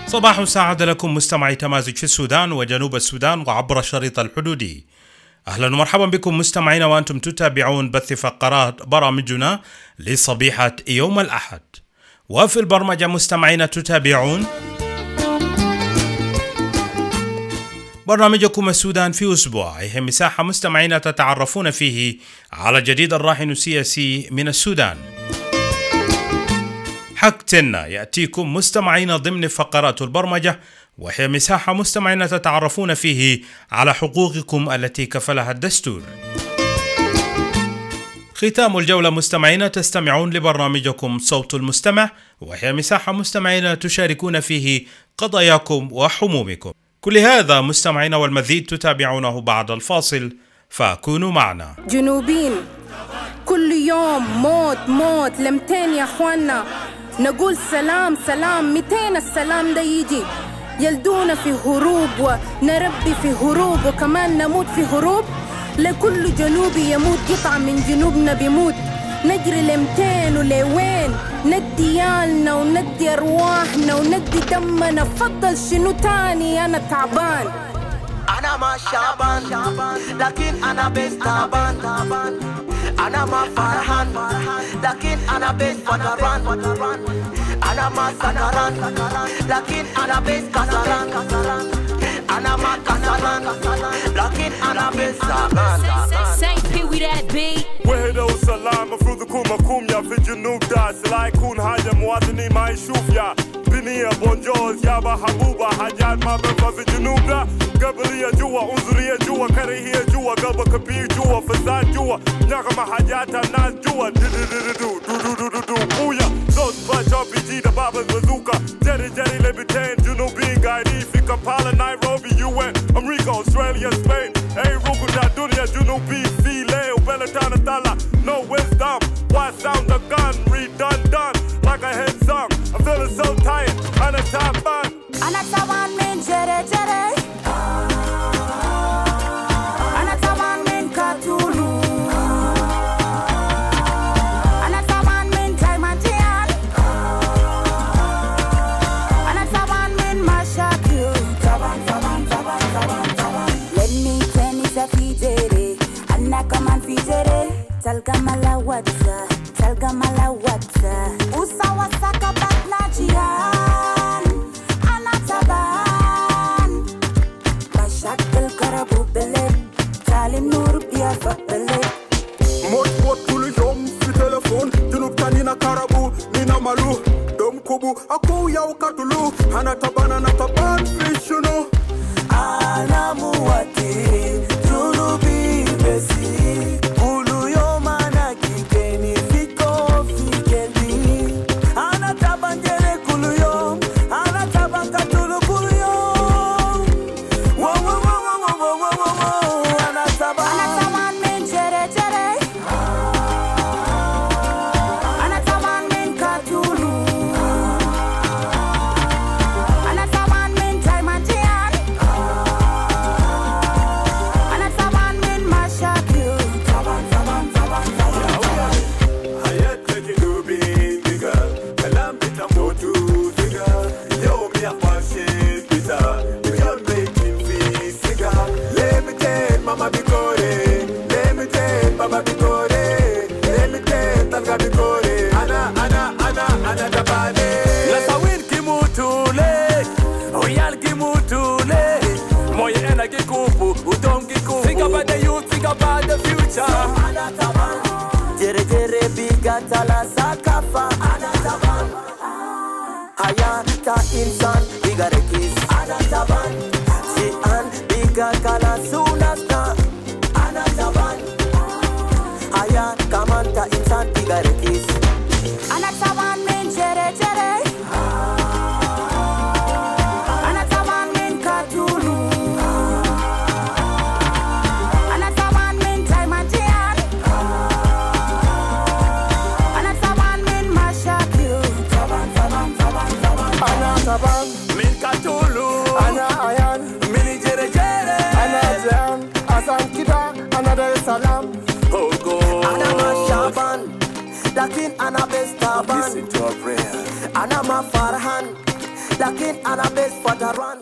صباح سعادة لكم مستمعي تمازج في السودان وجنوب السودان وعبر الشريط الحدودي. أهلا ومرحبا بكم مستمعين وأنتم تتابعون بث فقرات برامجنا لصبيحة يوم الأحد. وفي البرمجة مستمعين تتابعون برنامجكم السودان في أسبوع، هي مساحة مستمعين تتعرفون فيه على جديد الراهن السياسي من السودان. حقتنا يأتيكم مستمعين ضمن فقرات البرمجة، وهي مساحة مستمعين تتعرفون فيه على حقوقكم التي كفلها الدستور. ختام الجولة مستمعين تستمعون لبرنامجكم صوت المستمع، وهي مساحة مستمعين تشاركون فيه قضاياكم وحمومكم. كل هذا مستمعين والمزيد تتابعونه بعد الفاصل، فكونوا معنا. جنوبين كل يوم موت موت لمتين يا اخوانا، نقول سلام سلام متين السلام ده يجي، يلدونا في هروب ونربي في هروب وكمان نموت في هروب، لكل جنوبي يموت قطعة من جنوبنا بيموت، نجري لمتين ولوين، ندي يالنا وندي أرواحنا وندي دمنا، فضل شنو تاني أنا تعبان. أنا ما شعبان لكن أنا بس تعبان، أنا ما فرحان لكن أنا بس فتران، أنا ما سكران لكن أنا بس كسران، أنا ما كسران لكن أنا بس سابان. وهدى وسلام مفروض يكون مفهوم يا في الجنوب ده، سلا يكون حاجة موازني ما يشوف يا بنية بونجوز يا محبوبة، حاجات ما بنفع في الجنوب ده، قبلية جوا عنصرية جوا كرهية جوا قلب كبير جوا فساد جوا نغمة حاجات الناس جوا دو دو دو دو دو دو بويا صوت سبلاش ار بي جي ده باب البازوكا، جري جري لبتين جنوبيين قاعدين في كامبالا نيروبي يو ان أمريكا أستراليا سبين، أي روكو دا دنيا جنوبي في ليه وبلتانا طلع no wisdom, why sound the gun redundant like a hit song. I'm feeling so tired, أنا تعبان أنا تعبان من جري جري، أنا تعبان من كاتولو، أنا تعبان من كايماتيان، أنا تعبان من مشاكل، تعبان تعبان تعبان تعبان تعبان. Let me tell you في جري، أنا كمان في جري، تلقى ملاوتة تلقى ملاوتة وسوا سكبتنا جيان، أنا تعبان مشاكل كربو بلد، تالي النور بيرفق بلد. موت كل يوم في تلفون جنوب تانينا كربو نينا مالو دم كوبو أكو ياو كاتلو، أنا تعبان في شنو، أنا مواتي جنوبي بسي Tala sakafa anataban hayata insan bigare kis anataban si an biga kala sunasta anataban hayat kamanta insan bigare kis anataban men jere jere anataban men katulu anataban men taimatian min katulu ana ayan mini jere jere ana jam asan kita ana dar salam Hogo ana ma shaban lakin ana bestaban listen to a prayer ana ma farhan لكن أنا best for the run.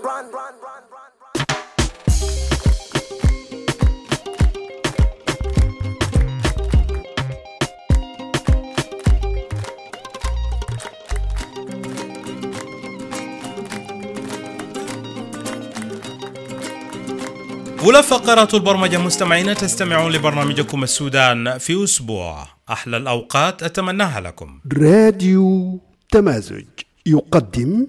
أولى فقرات البرمجة مستمعين، تستمعون لبرنامجكم السودان في أسبوع. أحلى الأوقات أتمناها لكم. راديو تمازج يقدم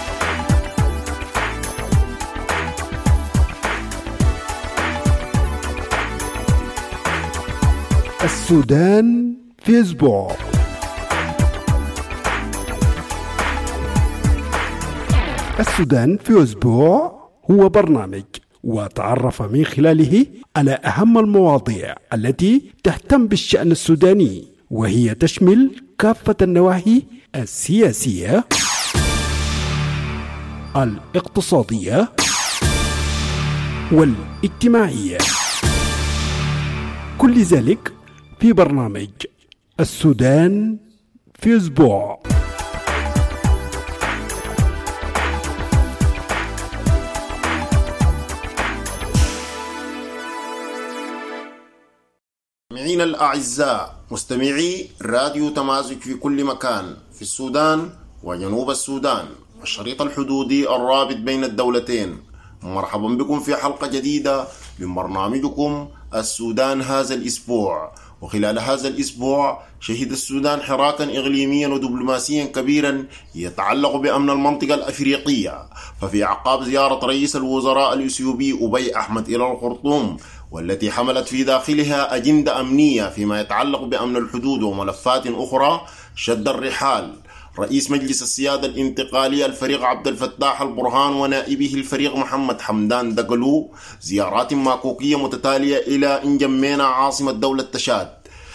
السودان في أسبوع. السودان في أسبوع هو برنامج وتعرف من خلاله على أهم المواضيع التي تهتم بالشأن السوداني، وهي تشمل كافة النواحي السياسية، الاقتصادية والاجتماعية، كل ذلك في برنامج السودان في أسبوع. مستمعين الأعزاء، مستمعي راديو تمازج في كل مكان في السودان وجنوب السودان والشريط الحدودي الرابط بين الدولتين، مرحبا بكم في حلقة جديدة من برنامجكم السودان هذا الأسبوع. وخلال هذا الأسبوع شهد السودان حراكا إقليميا ودبلوماسيا كبيرا يتعلق بأمن المنطقة الأفريقية، ففي أعقاب زيارة رئيس الوزراء الإثيوبي أبي أحمد إلى الخرطوم، والتي حملت في داخلها أجندة أمنية فيما يتعلق بأمن الحدود وملفات أخرى، شد الرحال رئيس مجلس السيادة الانتقالية الفريق عبد الفتاح البرهان ونائبه الفريق محمد حمدان دقلو زيارات ماكوكية متتالية إلى إنجمينا عاصمة دولة تشاد.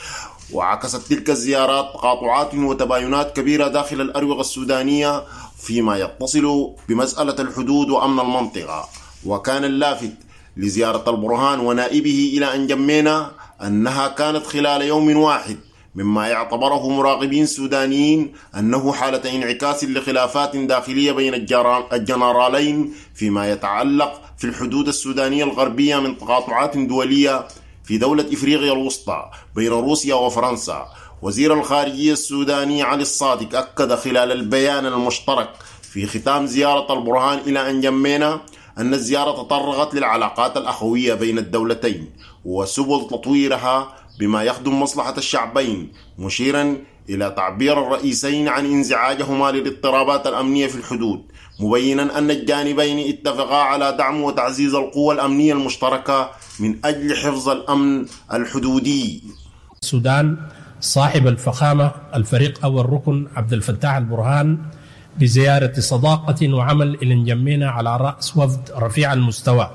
وعكست تلك الزيارات تقاطعات وتباينات كبيرة داخل الأروقة السودانية فيما يتصل بمسألة الحدود وأمن المنطقة. وكان اللافت لزيارة البرهان ونائبه إلى أنجمينا أنها كانت خلال يوم واحد، مما يعتبره مراقبين سودانيين أنه حالة انعكاس لخلافات داخلية بين الجنرالين فيما يتعلق في الحدود السودانية الغربية من تقاطعات دولية في دولة إفريقيا الوسطى بين روسيا وفرنسا. وزير الخارجية السوداني علي الصادق أكد خلال البيان المشترك في ختام زيارة البرهان إلى أنجمينا أن الزيارة تطرقت للعلاقات الأخوية بين الدولتين وسبل تطويرها بما يخدم مصلحة الشعبين، مشيرا إلى تعبير الرئيسين عن انزعاجهما للاضطرابات الأمنية في الحدود، مبينا أن الجانبين اتفقا على دعم وتعزيز القوى الأمنية المشتركة من أجل حفظ الأمن الحدودي. السودان صاحب الفخامة الفريق أول ركن عبد الفتاح البرهان بزيارة صداقة وعمل إلى انجمينا على رأس وفد رفيع المستوى.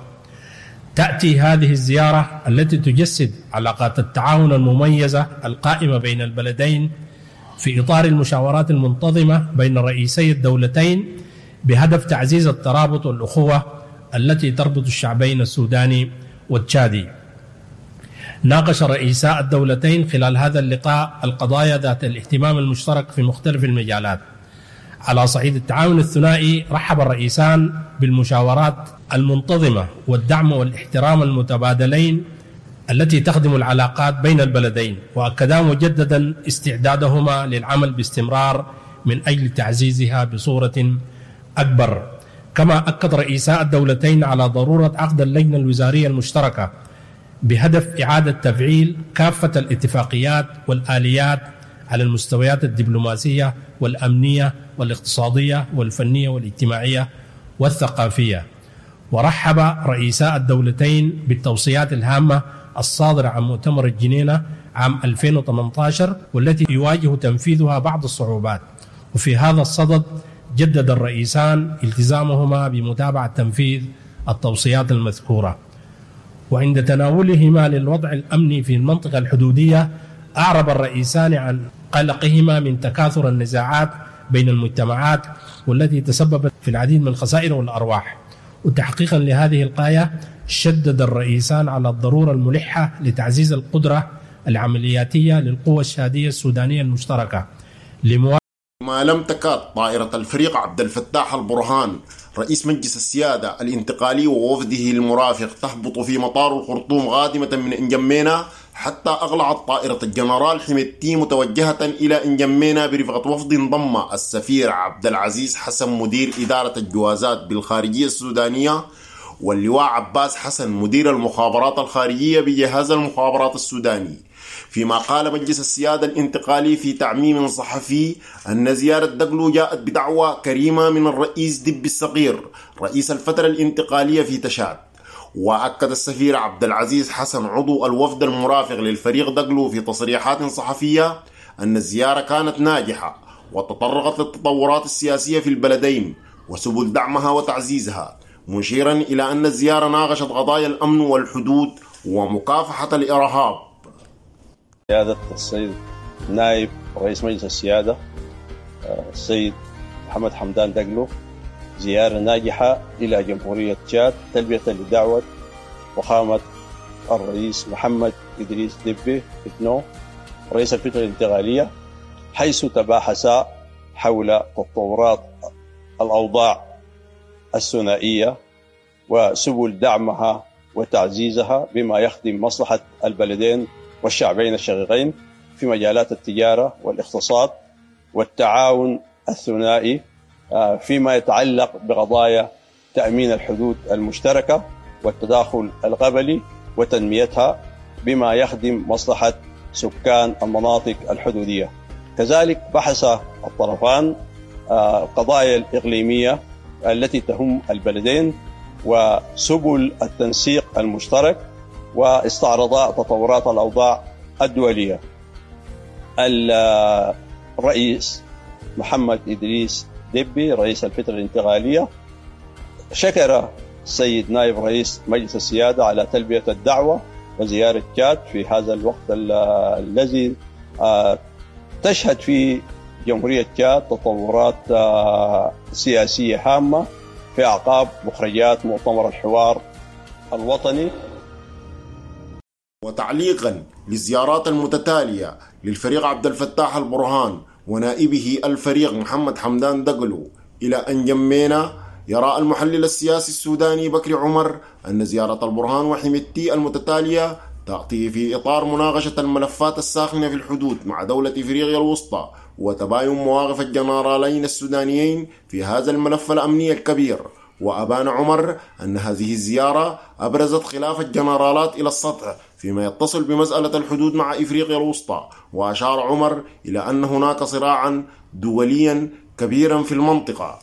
تأتي هذه الزيارة التي تجسد علاقات التعاون المميزة القائمة بين البلدين في إطار المشاورات المنتظمة بين رئيسي الدولتين بهدف تعزيز الترابط والأخوة التي تربط الشعبين السوداني والتشادي. ناقش رئيسا الدولتين خلال هذا اللقاء القضايا ذات الاهتمام المشترك في مختلف المجالات. على صعيد التعاون الثنائي، رحب الرئيسان بالمشاورات المنتظمة والدعم والاحترام المتبادلين التي تخدم العلاقات بين البلدين، وأكدا مجددا استعدادهما للعمل باستمرار من أجل تعزيزها بصورة أكبر. كما أكد رئيسا الدولتين على ضرورة عقد اللجنة الوزارية المشتركة بهدف إعادة تفعيل كافة الاتفاقيات والآليات على المستويات الدبلوماسية والأمنية والاقتصادية والفنية والاجتماعية والثقافية. ورحب رئيسا الدولتين بالتوصيات الهامة الصادرة عن مؤتمر الجنينة عام 2018 والتي يواجه تنفيذها بعض الصعوبات. وفي هذا الصدد جدد الرئيسان التزامهما بمتابعة تنفيذ التوصيات المذكورة. وعند تناولهما للوضع الأمني في المنطقة الحدودية، أعرب الرئيسان عن قلقهما من تكاثر النزاعات بين المجتمعات والتي تسببت في العديد من الخسائر والأرواح. وتحقيقا لهذه الغاية، شدد الرئيسان على الضرورة الملحة لتعزيز القدرة العملياتية للقوى الشهادية السودانية المشتركة كما لم تكاد طائرة الفريق عبد الفتاح البرهان رئيس مجلس السيادة الانتقالي ووفده المرافق تهبط في مطار الخرطوم غادمة من إنجمينا حتى أغلقت طائرة الجنرال حميتي متوجهة إلى إنجمينا برفقة وفد انضم السفير عبد العزيز حسن مدير إدارة الجوازات بالخارجية السودانية، واللواء عباس حسن مدير المخابرات الخارجية بجهاز المخابرات السوداني. فيما قال مجلس السيادة الانتقالي في تعميم صحفي أن زيارة دقلو جاءت بدعوة كريمة من الرئيس دب الصغير رئيس الفترة الانتقالية في تشاد. وأكد السفير عبد العزيز حسن عضو الوفد المرافق للفريق دقلو في تصريحات صحفية أن الزيارة كانت ناجحة وتطرقت للتطورات السياسية في البلدين وسبل دعمها وتعزيزها، مشيرا إلى أن الزيارة ناقشت قضايا الأمن والحدود ومكافحة الإرهاب. سيادة السيد نائب رئيس مجلس السيادة السيد محمد حمدان دقلو زيارة ناجحة إلى جمهورية تشاد تلبية لدعوة فخامة الرئيس محمد إدريس دبي ابنه رئيس الفترة الانتقالية، حيث تباحثا حول تطورات الأوضاع الثنائية وسبل دعمها وتعزيزها بما يخدم مصلحة البلدين والشعبين الشقيقين في مجالات التجارة والاقتصاد والتعاون الثنائي فيما يتعلق بقضايا تأمين الحدود المشتركة والتداخل القبلي وتنميتها بما يخدم مصلحة سكان المناطق الحدودية. كذلك بحث الطرفان القضايا الإقليمية التي تهم البلدين وسبل التنسيق المشترك، واستعرضا تطورات الأوضاع الدولية. الرئيس محمد إدريس دبي رئيس الفترة الانتقالية شكر السيد نائب رئيس مجلس السيادة على تلبية الدعوة وزيارة تشاد في هذا الوقت الذي تشهد فيه جمهورية تشاد تطورات سياسية هامة في أعقاب مخرجات مؤتمر الحوار الوطني. وتعليقا للزيارات المتتالية للفريق عبد الفتاح البرهان ونائبه الفريق محمد حمدان دقلو إلى أنجمينا، يرى المحلل السياسي السوداني بكري عمر أن زيارة البرهان وحميتي المتتالية تأتي في إطار مناقشة الملفات الساخنة في الحدود مع دولة إفريقيا الوسطى وتباين مواقف الجنرالين السودانيين في هذا الملف الأمني الكبير. وأبان عمر أن هذه الزيارة أبرزت خلاف الجنرالات إلى السطح فيما يتصل بمسألة الحدود مع إفريقيا الوسطى. وأشار عمر إلى أن هناك صراعا دوليا كبيرا في المنطقة.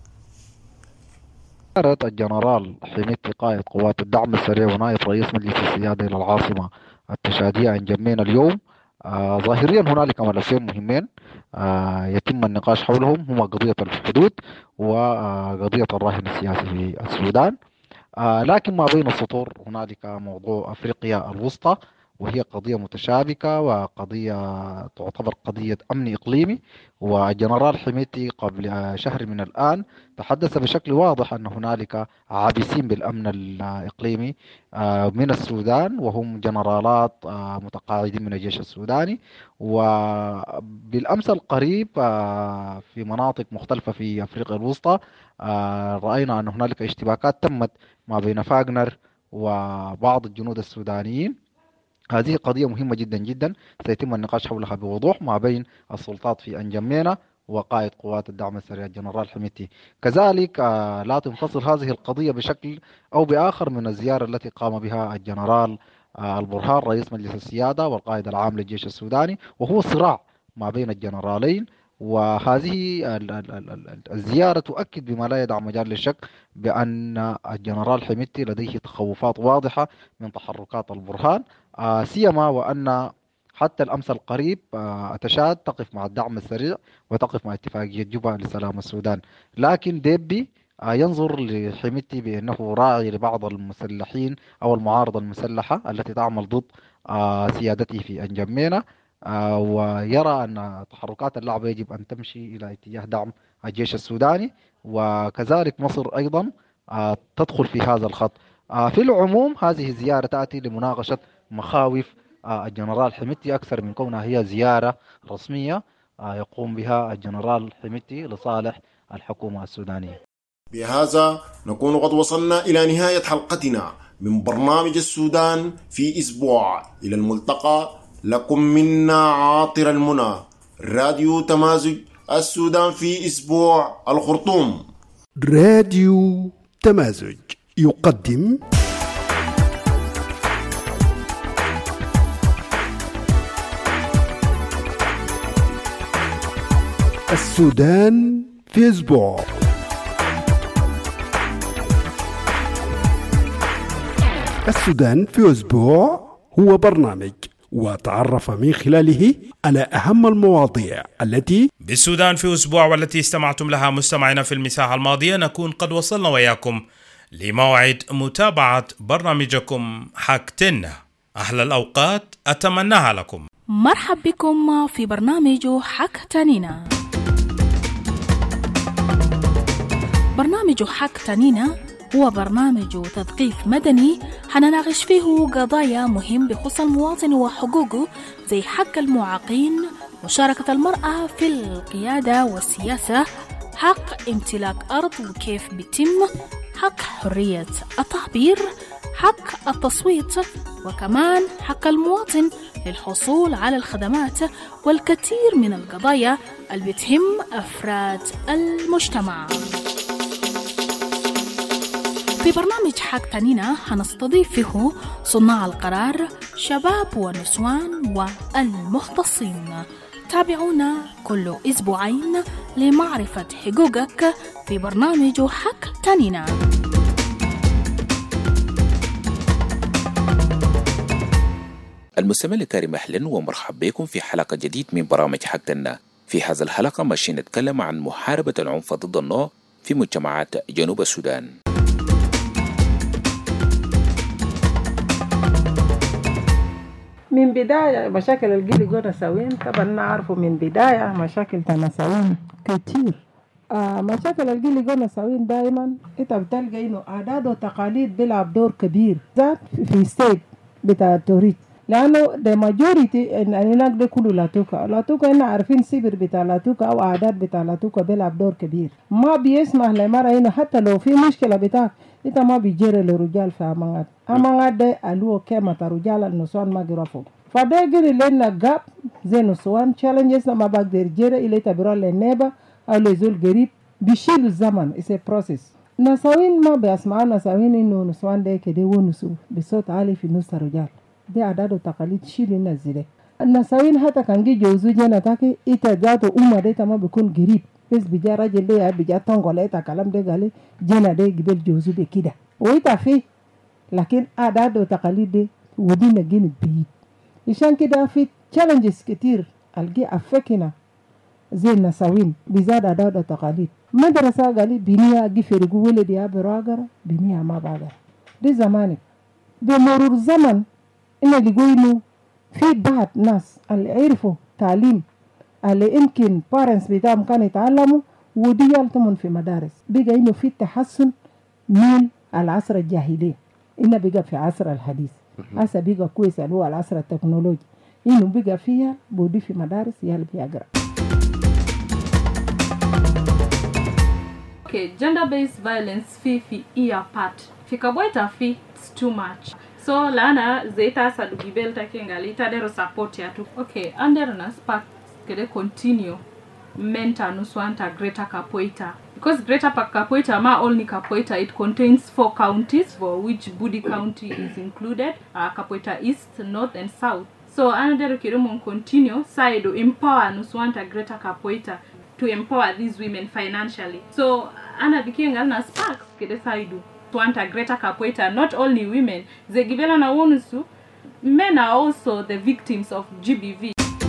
زيارة الجنرال حميتي قائد قوات الدعم السريع ونائب رئيس مجلس السيادة إلى العاصمة التشادية أنجمينا اليوم، ظاهريا هنالك ملفين مهمين يتم النقاش حولهم، هما قضية الحدود وقضية الراهن السياسي في السودان. لكن ما بين السطور هنالك موضوع أفريقيا الوسطى، وهي قضية متشابكة وقضية تعتبر قضية أمن إقليمي. والجنرال حميتي قبل شهر من الآن تحدث بشكل واضح أن هنالك عابسين بالأمن الإقليمي من السودان، وهم جنرالات متقاعدين من الجيش السوداني. وبالأمس القريب في مناطق مختلفة في أفريقيا الوسطى رأينا أن هنالك اشتباكات تمت ما بين فاغنر وبعض الجنود السودانيين. هذه قضية مهمة جدا جدا سيتم النقاش حولها بوضوح ما بين السلطات في أنجمينا وقائد قوات الدعم السريع الجنرال حميتي. كذلك لا تنفصل هذه القضية بشكل أو بآخر من الزيارة التي قام بها الجنرال البرهان رئيس مجلس السيادة والقائد العام للجيش السوداني، وهو صراع ما بين الجنرالين. وهذه الزيارة تؤكد بما لا يدع مجال للشك بأن الجنرال حميتي لديه تخوفات واضحة من تحركات البرهان، سيما وأن حتى الأمس القريب تشاد تقف مع الدعم السريع وتقف مع اتفاقية جوبا لسلام السودان. لكن ديبي ينظر لحميتي بأنه راعي لبعض المسلحين أو المعارضة المسلحة التي تعمل ضد سيادته في أنجمينا، ويرى أن تحركات اللعبة يجب أن تمشي إلى اتجاه دعم الجيش السوداني، وكذلك مصر أيضا تدخل في هذا الخط. في العموم هذه الزيارة تأتي لمناقشة مخاوف الجنرال حميتي أكثر من كونها هي زيارة رسمية. يقوم بها الجنرال حميدتي لصالح الحكومة السودانية. بهذا نكون قد وصلنا إلى نهاية حلقتنا من برنامج السودان في أسبوع. إلى الملتقى، لكم منا عاطر المنى. راديو تمازج السودان في أسبوع، الخرطوم. راديو تمازج يقدم السودان في أسبوع. السودان في أسبوع هو برنامج وتعرف من خلاله على أهم المواضيع التي بالسودان في أسبوع، والتي استمعتم لها مستمعينا في المساحة الماضية. نكون قد وصلنا وياكم لموعد متابعة برنامجكم حكتنا. أحلى الأوقات أتمناها لكم. مرحب بكم في برنامج حكتنينا. برنامج حكتنينا هو برنامج تثقيف مدني حنناقش فيه قضايا مهم بخصوص المواطن وحقوقه، زي حق المعاقين، مشاركة المرأة في القيادة والسياسة، حق امتلاك أرض وكيف بيتم، حق حرية التعبير، حق التصويت، وكمان حق المواطن للحصول على الخدمات، والكثير من القضايا اللي بتهم أفراد المجتمع. في برنامج حكتنينا هنستضيف فيه صناع القرار، شباب ونسوان والمختصين. تابعونا كل أسبوعين لمعرفة حقوقك في برنامج حكتنينا. المستمع الكريم، أهلا ومرحبا بكم في حلقة جديد من برامج حكتنا. في هذا الحلقة ماشي نتكلم عن محاربة العنف ضد النوع في مجتمعات جنوب السودان. من بداية مشاكل الجيل جو نسوين، طبعا نعرفه من بداية مشاكل تنسوين كتير. مشاكل الجيل جو نسوين دائما انت بتلقى انه عادات وتقاليد بيلعب دور كبير ذات في السيد بتاع التوريد، لانه the majority ان هناك ده كله لاتوكا احنا عارفين سيبر بتاع لاتوكا او عادات بتاع لاتوكا بيلعب دور كبير. ما بيسمح لمرأة هنا حتى لو في مشكلة بتاعك انت ما بيجري للرجال في امانات ده الو كما رجال النسوان ما جرفوا، فده يجري لنا جاب زي نسوان تشالنجز ما بقدر يجري الى تبرر للنيبة او لزول قريب بيشيلوا الزمن. it's a process. نسوين ما بيسمعوا نسوين انه نسوان ده كده ونسو بصوت عالي في نص الرجال، دي عادات وتقاليد شيل النزله. النسوين حتى كان جي جوزو جانا تاكي ايتا ذاته امه ده ما بيكون قريب، بس بيجا راجل ده بيجا تنقل ايتا كلام ده قال جانا ده قبل جوزو بكده ويتا فيه، لكن عادات وتقاليد دي ودينا جين بعيد. عشان كده في تشالنجز كتير الجي افكنا زي النسوين بزاد عادات وتقاليد. مدرسة قالي بنيها جي فرقو ولدي يا براغر بنيها ما باغر. دي زمانك بمرور الزمن إن اللي يقولوا في بعض ناس اللي عرفوا تعليم اللي يمكن parents بتاعهم كانوا يتعلموا ودي يلتمون في مدارس، بقى إنه في تحسن من العصر الجاهلية، إنه بقى في عصر الحديث. هسه بقى كويس اللي هو العصر التكنولوجي، إنه بقى فيها بودي في مدارس يالي بيقرأ. gender based violence في إيا part في كبويتا في it's too much. So lana zeta sadu gibelta kengali tadero support ya tu. Okay, under na spark kede continue menta nuswanta Greater Capoeira, because Greater Capoeira ma only Capoeira, it contains 4 counties for which Budi County is included, Capoeira East, North and South. So under kirumon continue side to empower nuswanta Greater Capoeira to empower these women financially. So ana bikenga na spark kede side want a Greater Capoeira, not only women, they give na wonusu, men are also the victims of GBV.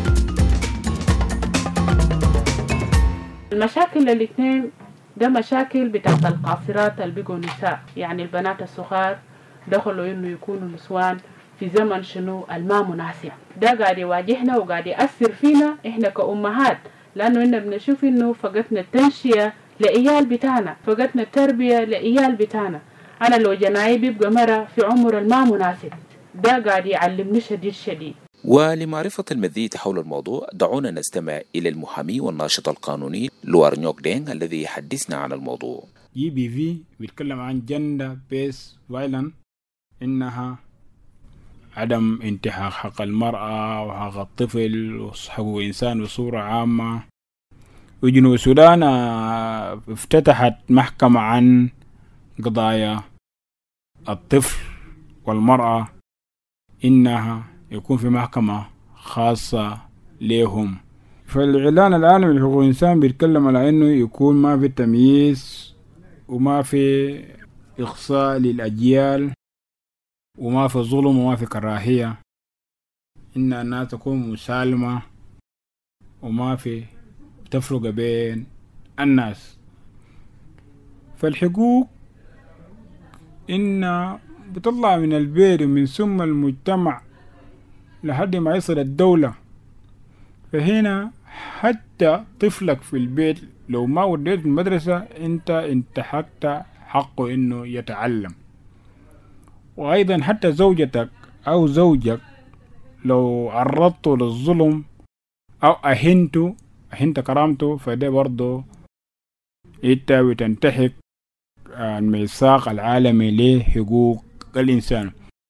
المشاكل الاثنين ده مشاكل بتاعت القاصرات اللي بقوا نساء، يعني البنات الصغار دخلوا انه يكونوا نسوان في زمن شنو الما مناسب. ده قاعد يواجهنا وقاعد يأثر فينا احنا كأمهات، لانه احنا بنشوف انه فقدنا التنشئة لعيال بتاعنا، فقدنا التربية لعيال بتاعنا. أنا لو جناي بيبقى مرة في عمر الما مناسب، ده قاعد يعلمني شديد. ولمعرفة المزيد حول الموضوع دعونا نستمع إلى المحامي والناشط القانوني لوار نيوك دينغ الذي يحدثنا عن الموضوع. GBV بيتكلم عن gender based violence، إنها عدم انتهاك حق المرأة وحق الطفل وحقوق الإنسان بصورة عامة. وجنوب السودان افتتحت محكمة عن قضايا الطفل والمرأة، إنها يكون في محكمة خاصة لهم. فالإعلان العالمي لحقوق الإنسان بيتكلم على إنه يكون ما في تمييز وما في إقصاء للأجيال وما في ظلم وما في كراهية، إن الناس تكون مسالمة وما في تفرق بين الناس. فالحقوق إن بتطلع من البيت ومن ثم المجتمع لحد ما يصل الدولة. فهنا حتى طفلك في البيت لو ما وديت المدرسة انت انتهكت حقه انه يتعلم. وايضا حتى زوجتك او زوجك لو عرضته للظلم او اهنت كرامته، فده برضه انت بتنتهك الميثاق العالمي لحقوق الانسان.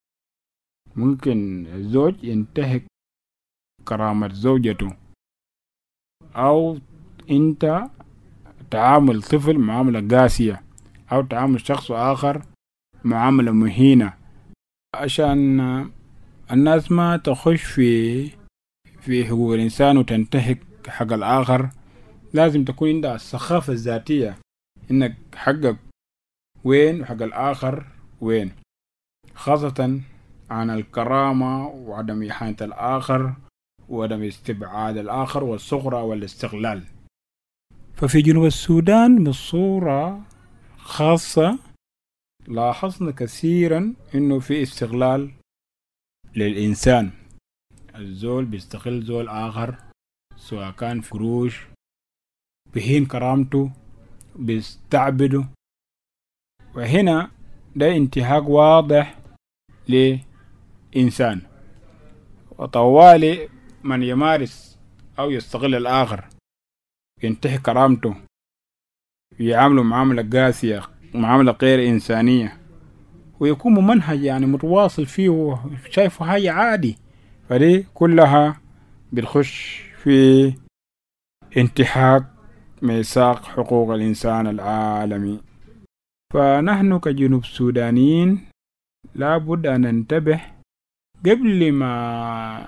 ممكن الزوج ينتهك كرامة زوجته، أو أنت تعامل طفل معاملة قاسية، أو تعامل شخص آخر معاملة مهينة. عشان الناس ما تخش في حقوق الإنسان وتنتهك حق الآخر، لازم تكون عندها الثقافة الذاتية إنك حقك وين وحق الآخر وين، خاصة عن الكرامة وعدم إهانة الآخر وعدم استبعاد الآخر والصغرى والاستغلال. ففي جنوب السودان بصورة خاصة لاحظنا كثيرا إنه في استغلال للإنسان. الزول بيستغل زول آخر، سواء كان في قروش، بهين كرامته، بيستعبده. وهنا ده انتهاك واضح لإنسان. وطوالي من يمارس أو يستغل الآخر ينتهك كرامته، يعامله معاملة قاسية، معاملة غير إنسانية، ويكون ممنهج يعني متواصل فيه وشايفه حاجة عادي، فدي كلها بتخش في انتهاك ميثاق حقوق الإنسان العالمي. فنحن كجنوب سودانيين لابد أن ننتبه قبل ما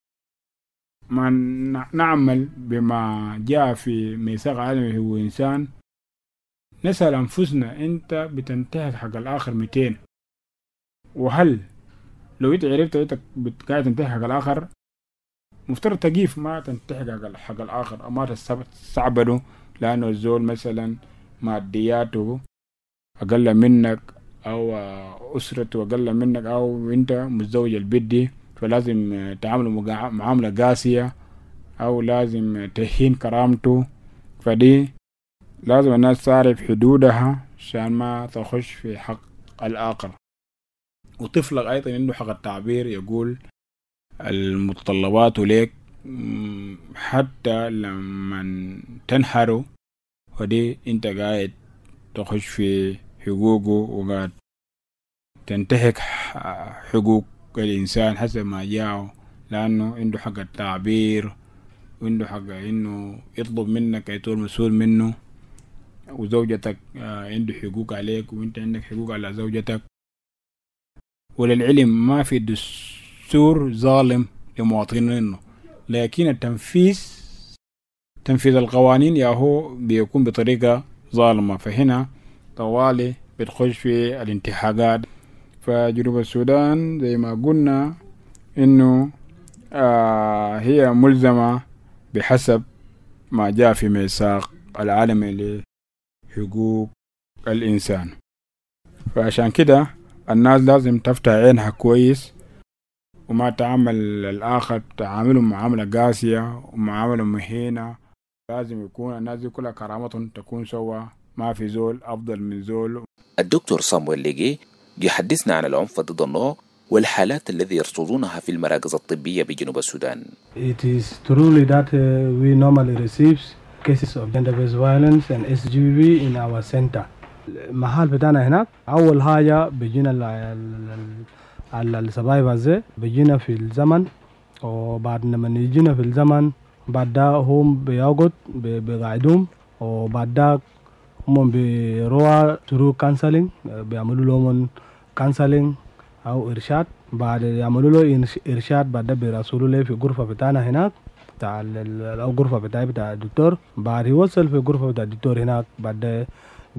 نعمل بما جاء في ميثاق عالمي لحقوق الإنسان. نسأل أنفسنا أنت بتنتهك حق الآخر 200، وهل لو أنت عرفت أنت قاعد تنتهك حق الآخر مفترض تقيف ما تنتهك حق الآخر أو ما تستعبده، لأنه الزول مثلا مادياته أقل منك أو أسرته أقل منك أو أنت متزوج البدي، فلازم تعامله معاملة قاسية أو لازم تهين كرامته. فدي لازم الناس تعرف حدودها عشان ما تخش في حق الآخر. وطفلك أيضا عنده حق التعبير، يقول المتطلبات لك حتى لما تنحره، ودي انت قاعد تخش في حقوقه وقاعد تنتهك حقوق الإنسان حسب ما جاءه، لأنه عنده حق التعبير وعنده حق إنه يطلب منك أي طول مسؤول منه، وزوجتك عنده حقوق عليك وانت عندك حقوق على زوجتك. وللعلم ما في دستور ظالم لمواطنينه، لكن تنفيذ القوانين ياهو بيكون بطريقة ظالمة. فهنا طوالي بتخش في الانتهاكات. فجنوب السودان زي ما قلنا إنه هي ملزمة بحسب ما جاء في ميثاق العالمي لحقوق الإنسان. فعشان كده الناس لازم تفتح عينها كويس وما تعامل الآخر تعامله معاملة قاسية ومعاملة مهينة. لازم يكون الناس دي كلها كرامتهم تكون سوا، ما في زول أفضل من زول. الدكتور صامويل ليجي يحدثنا عن العنف ضد النوع والحالات الذي يرصدونها في المراكز الطبية بجنوب السودان. It is truly that we normally receive cases of gender-based violence and SGBV in our center. المحل بتاعنا هناك أول حاجة بيجينا على السبايفرز بيجينا في الزمن، وبعد لما يجينا في الزمن بعد ده هم بيقعد بيقعدهم، وبعد ده هم بيروحوا through counseling، بيعملوا لهم counseling أو إرشاد. بعد يعملوا له إرشاد بعد ده بيرسلوا له في غرفة بتاعنا هناك بتاع الغرفة بتاعي بتاع الدكتور. بعد يوصل في غرفة بتاع الدكتور هناك بعد ده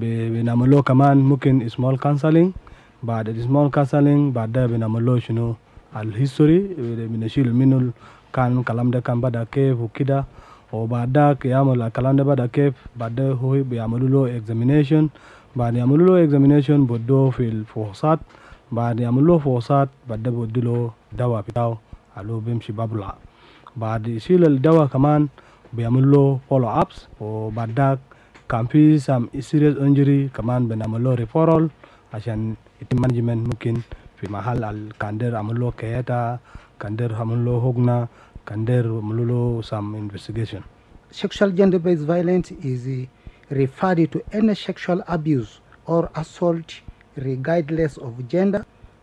بنعمل له كمان ممكن small counseling. بعد small counseling بعد ده بنعمل له شنو الهيستوري، بنشيل منه كان الكلام ده كان بدأ كيف وكده، وبعد ذاك يعمل الكلام ده بدأ كيف. بعد ده هو بيعملوا له examination. بعد يعملوا له examination بدوه في الفحوصات. بعد يعملوا له فحوصات بعد ده بدوا له دواء بتاعه على بيمشي ببلع. بعد يشيل الدواء كمان بيعملوا له follow ups، وبعد ذاك كان في some serious injury كمان بنعمل له referral عشان يتم management. ممكن في محل كان دير عمل له كياتا، كان دير عمل له هجنة، كان دير عملوا له some investigation. Sexual gender-based violence is referred to any sexual abuse or assault regardless of gender,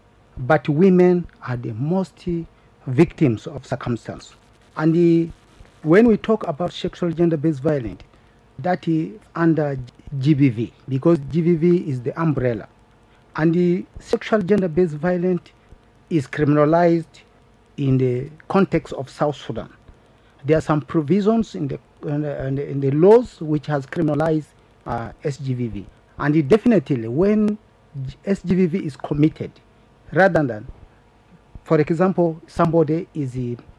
but women are the most victims of circumstance. And when we talk about sexual gender-based violence, that is under GBV, because GBV is the umbrella. And the sexual gender-based violence is criminalized in the context of South Sudan. There are some provisions in the laws which has criminalized SGBV. And definitely when SGBV is committed, rather than, for example, somebody is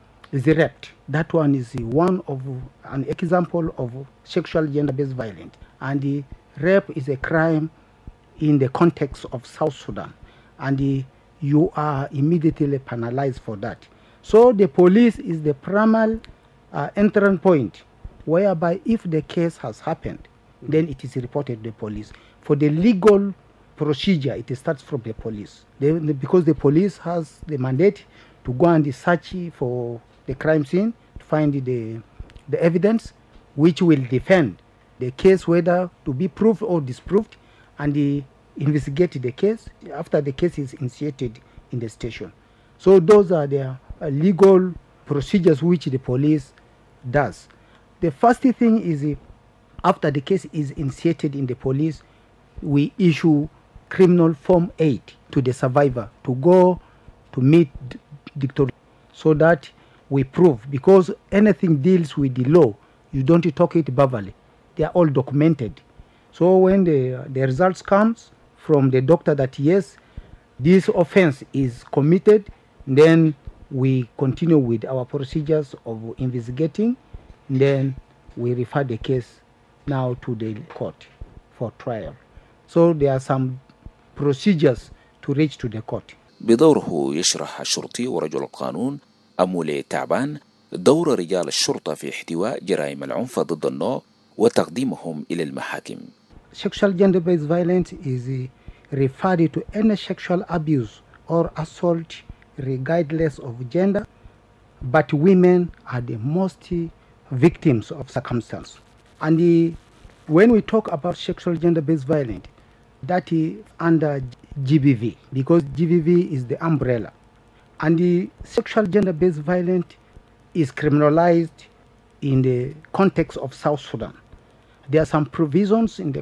raped, that one is one of an example of sexual gender-based violence. And the rape is a crime in the context of South Sudan, and you are immediately penalized for that. So the police is the primary entrance point, whereby if the case has happened, then it is reported to the police. For the legal procedure, it starts from the police. Because the police has the mandate to go and search for the crime scene, to find the evidence which will defend the case, whether to be proved or disproved, and investigate the case after the case is initiated in the station. So those are the legal procedures which the police does. The first thing is after the case is initiated in the police, we issue criminal form 8 to the survivor to go to meet Dr. so that we prove, because anything deals with the law, you don't talk it verbally. They are all documented. So when the results comes from the doctor that yes, this offense is committed, then we continue with our procedures of investigating. Then we refer the case now to the court for trial. So there are some procedures to reach to the court. بدوره يشرح الشرطي ورجل القانون أمولي تعبان دور رجال الشرطة في احتواء جرائم العنف ضد النوع وتقديمهم إلى المحاكم. Sexual gender-based violence is referred to any sexual abuse or assault regardless of gender, but women are the most victims of circumstance. And when we talk about sexual gender-based violence, that is under GBV, because GBV is the umbrella. And the sexual gender-based violence is criminalized in the context of South Sudan. There are some provisions in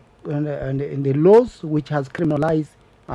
the laws which has criminalized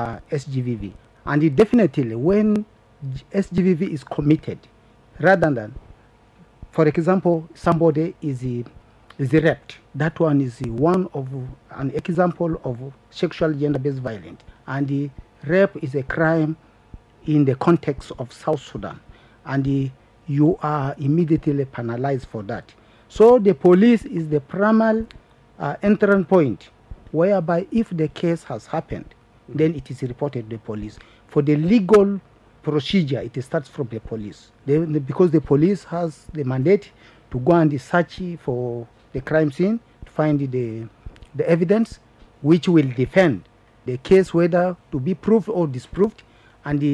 SGBV. And definitely when SGBV is committed, rather than, for example, somebody is raped, that one is one of an example of sexual gender-based violence. And the rape is a crime in the context of South Sudan, and you are immediately penalized for that. So the police is the primary entrance point, whereby if the case has happened, then it is reported to the police. For the legal procedure, it starts from the police. Because the police has the mandate to go and search for the crime scene, to find the evidence which will defend the case, whether to be proved or disproved, and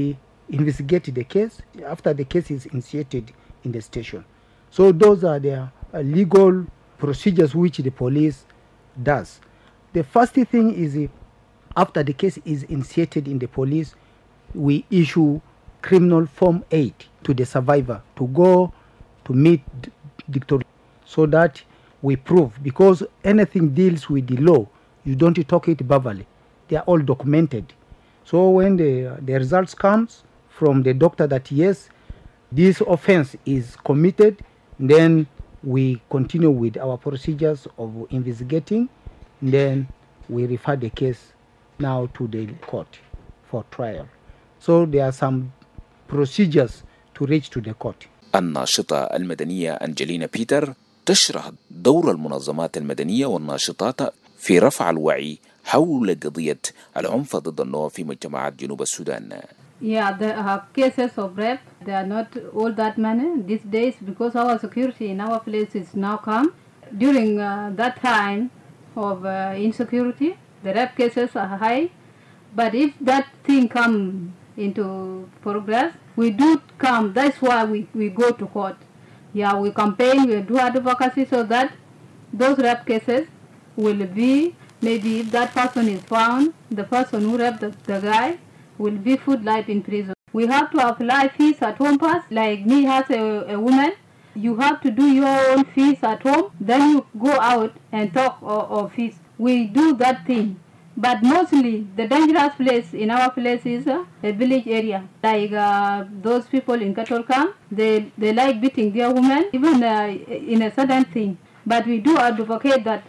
investigate the case after the case is initiated in the station. So those are the legal procedures which the police does. The first thing is after the case is initiated in the police, we issue criminal form 8 to the survivor to go to meet Dr. so that we prove, because anything deals with the law, you don't talk it verbally. They are all documented. So when the results comes from the doctor that yes, this offense is committed, then we continue with our procedures of investigating, then we refer the case now to the court for trial. So there are some procedures to reach to the court. الناشطة المدنية أنجلينا بيتر تشرح دور المنظمات المدنية والناشطات في رفع الوعي حول قضية العنف ضد النوع في مجتمعات جنوب السودان. Yeah, the cases of rape, they are not all that many these days because our security in our place is now calm. During that time of insecurity, the rape cases are high. But if that thing come into progress, we do come. That's why we go to court. Yeah, we campaign, we do advocacy so that those rape cases will be, maybe if that person is found, the person who raped the guy will be put life in prison. We have to apply fees at home pass. Like me as a woman, you have to do your own fees at home. Then you go out and talk or fees. We do that thing. But mostly the dangerous place in our place is a village area. Like those people in cattle camp, they like beating their women, even in a certain thing. But we do advocate that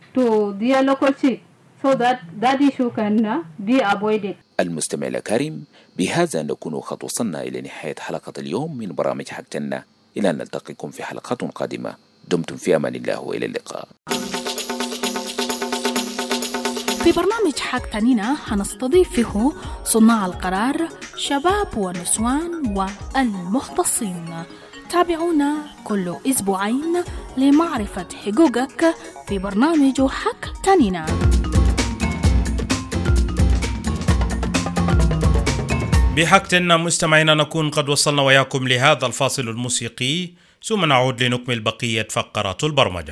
to their local chief so that that issue can be avoided. المستمع الكريم، بهذا نكون قد وصلنا إلى نهاية حلقة اليوم من برامج حقتنا. إلى أن نلتقيكم في حلقات قادمة. دمتم في أمان الله وإلى اللقاء. في برنامج حقتنا هنستضيف فيه صناع القرار، شباب ونسوان والمختصين. تابعونا كل أسبوعين لمعرفة حقوقك في برنامج حقتنا. بحقتنا مستمعينا نكون قد وصلنا وياكم لهذا الفاصل الموسيقي، ثم نعود لنكمل بقية فقرات البرمجة.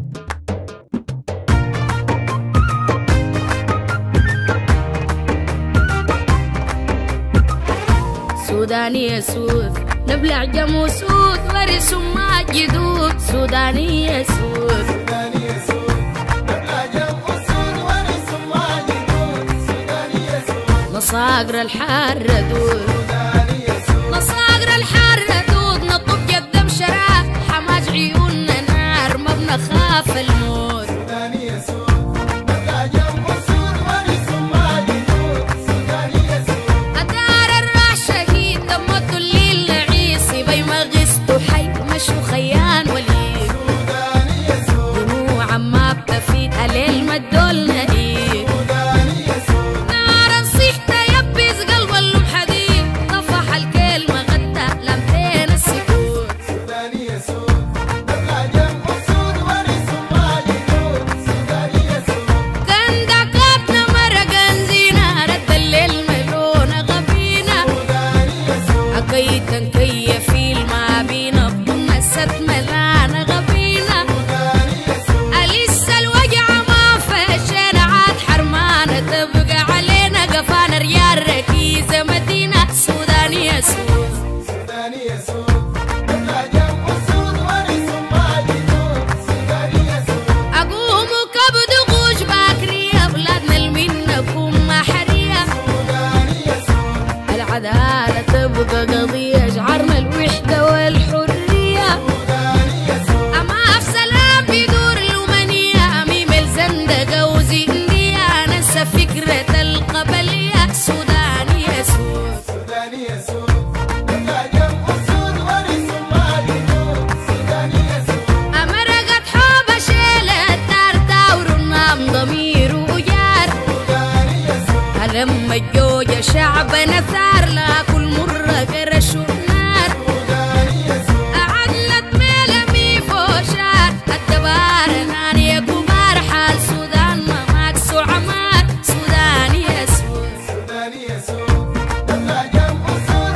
سوداني يسود نبلع جمو سود ورث ما جدود. سوداني يسود سوداني يسود نبلع جمو سود ورث ما جدود. سوداني يسود مصاقر الحار دود. سوداني يسود مصاقر الحار دود. نطب قدام شراب حماج عيوننا نار ما بنخاف الموت. سوداني يسود نبلع جمو سود ورث ما جدود. سوداني يسود أدار الراح شهيد دمته الليل نعيسي بي ما غستو حي مشو خيان وليد. سوداني يسود دموع ما بتفيد عليل ما الدول نهيد. سوداني يسود نار نصيح تيبز قلب اللوم حديد. طفح الكلمة غدا لمتين السكوت. سوداني يسود نبلع جنب السود ورث ما جدود. سوداني يسود كان دعكاتنا مرق انزينا رد الليل ملونة غبينا. سوداني يسود عقيدا كيفي ما بينا بمسات ملانة غبينا. سوداني يسود أليس الوجع ما فشينا عاد حرمانة تبقى علينا قفانا ريال ركيزة مدينة. سوداني يسود سوداني يسود نبلع جنب السود ورث ما جدود. سوداني يسود أقوم وكبد غوش باكرية بلادنا المنة بكون محرية. سوداني يسود العدالة تبقى قضية شعرنا الوحدة والحرية. سوداني يسود أما في سلام بيدور الأمنية ميم الزندقة وزندية ننسى فكرة القبلية. سوداني يسود سوداني يسود نبلع جنب السود ورث ما جدود. سوداني يسود أمرقت حوبة شيلة دار داور ونام ضمير وجار. سوداني يسود لما الجوجة شعبنا ثار لا كل مرة قرش ونار. سوداني يسود أعدلت ميلمي فوشار الدبار ناني كبار حال سودان ما ماكسو عمار. سوداني يسود سوداني يسود نبلع جنب السود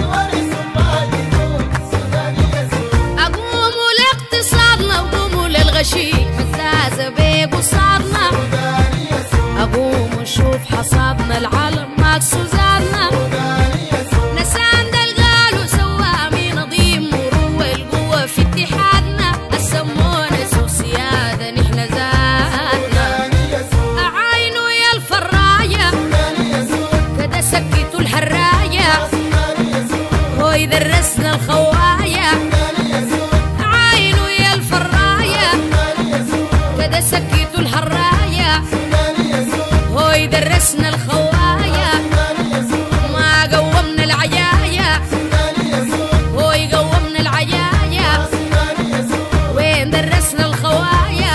حق سوزاننا نسان دلقالو سوامي نظيم مروة القوة في اتحادنا السمونة سو سيادة نحن ذاتنا أعاينوا يا الفراية كده سكتوا الحراية هو يدرسنا الخوايا أعاينوا يا الفراية كده سكتوا الحراية هو يدرسنا الخوايا ما قومنا العيايا هو يقومنا العيايا وين درسنا الخوايا.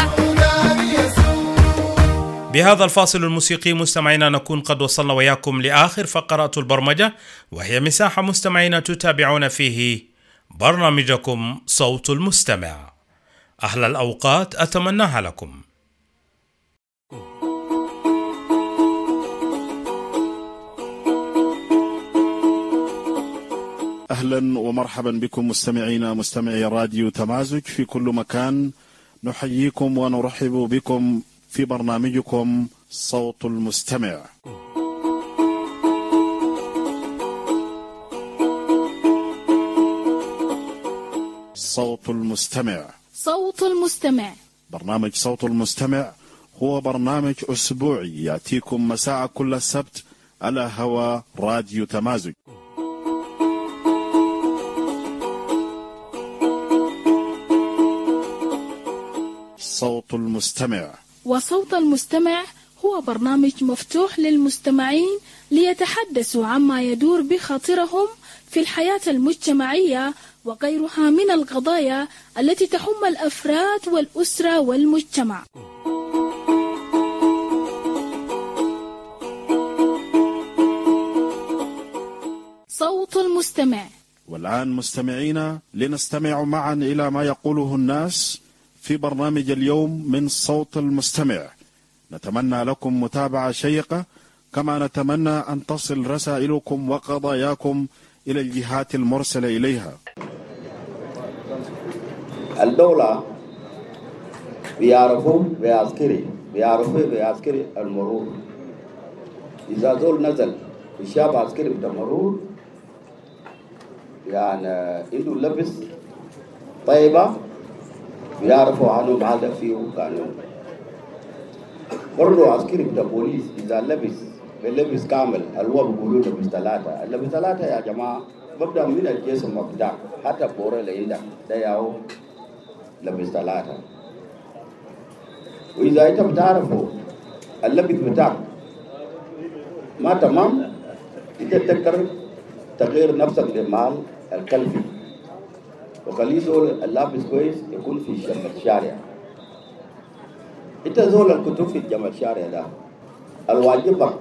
بهذا الفاصل الموسيقي مستمعينا نكون قد وصلنا وياكم لآخر فقرات البرمجة، وهي مساحة مستمعينا تتابعون فيه برنامجكم صوت المستمع. أحلى الأوقات أتمناها لكم. أهلا ومرحبا بكم مستمعي راديو تمازج في كل مكان. نحييكم ونرحب بكم في برنامجكم صوت المستمع. صوت المستمع. صوت المستمع. برنامج صوت المستمع هو برنامج أسبوعي يأتيكم مساء كل السبت على هوا راديو تمازج. صوت المستمع. وصوت المستمع هو برنامج مفتوح للمستمعين ليتحدثوا عما يدور بخاطرهم في الحياة المجتمعية وغيرها من القضايا التي تهم الأفراد والأسرة والمجتمع. صوت المستمع. والآن مستمعينا لنستمع معا إلى ما يقوله الناس في برنامج اليوم من صوت المستمع. نتمنى لكم متابعة شيقة، كما نتمنى أن تصل رسائلكم وقضاياكم إلى الجهات المرسلة إليها. الدولة بيعرفوا بعسكري المرور. إذا زول نزل في شاب عسكري بتاع المرور يعني عنده لبس طيبة بيعرفوا عنه بعد فيه قانون. برضو عسكري بتاع بوليس إذا لبس كامل الوا بيقولوا لبس ثلاثة. اللبس ثلاثة يا جماعة ببدأ من الجسم مبدأ حتى بورا اللي عندك ده ياهو لبس ثلاثة. وإذا أنت بتعرفوا اللبس بتاعك ما تمام أنت تقدر تغير نفسك لمال الكلفي وخليه زول اللابس كويس يكون في جنب الشارع. انت زول الكتب في جنب الشارع ده الواجبك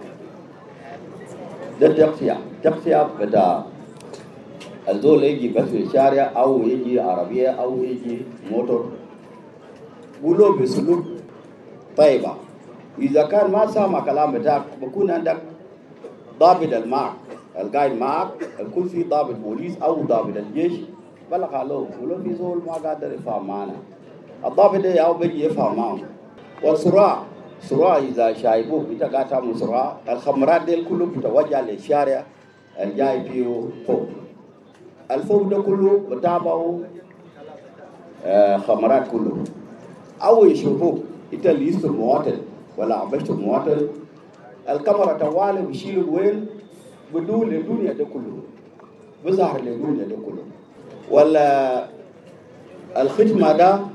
ده تقصية بتاع الزول يجي بس في الشارع او يجي عربية او يجي موتور قولوا بسلوك طيبة. إذا كان ما سامع كلام بتاعك بكون عندك ضابط المعك القايد معك، يكون في ضابط بوليس او ضابط الجيش بلغ له ولو في زول ما قادر يفهم معنا الضابط ده او بيجي يفهم معهم. والصراع اذا شايفوك انت قاعد تعمل صراع الخمرات دي كله بتوجه للشارع الجاي فيه فوق. الفوق ده كله بتابعوا خمرات كله او يشوفوك انت اللي يستر مواطن ولا عبشت المواطن الكاميرا توالي بيشيلوا وين بدون للدنيا ده كله بظهر للدنيا ده كله. ولا الخدمة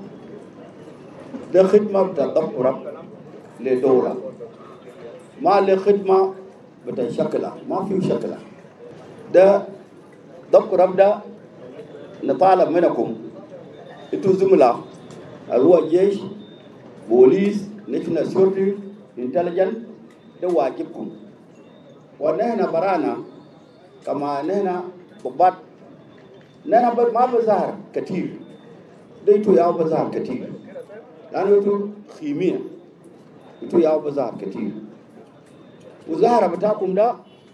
ده خدمة بتدبر لدولة ما لخدمة بتشكلها ما فيه شكلها. ده دبر ده نطالب منكم انتوا زملاء هو الجيش بوليس ناشونال سيكوريتي انتليجنت ده واجبكم. ونحن برانا كما نحن ضباط نحن ما بظهر كتير ديتو ياو بظهر كتير لأنه انتو خيمية انتو ياو بظهر كتير. وظهر بتاعكم ده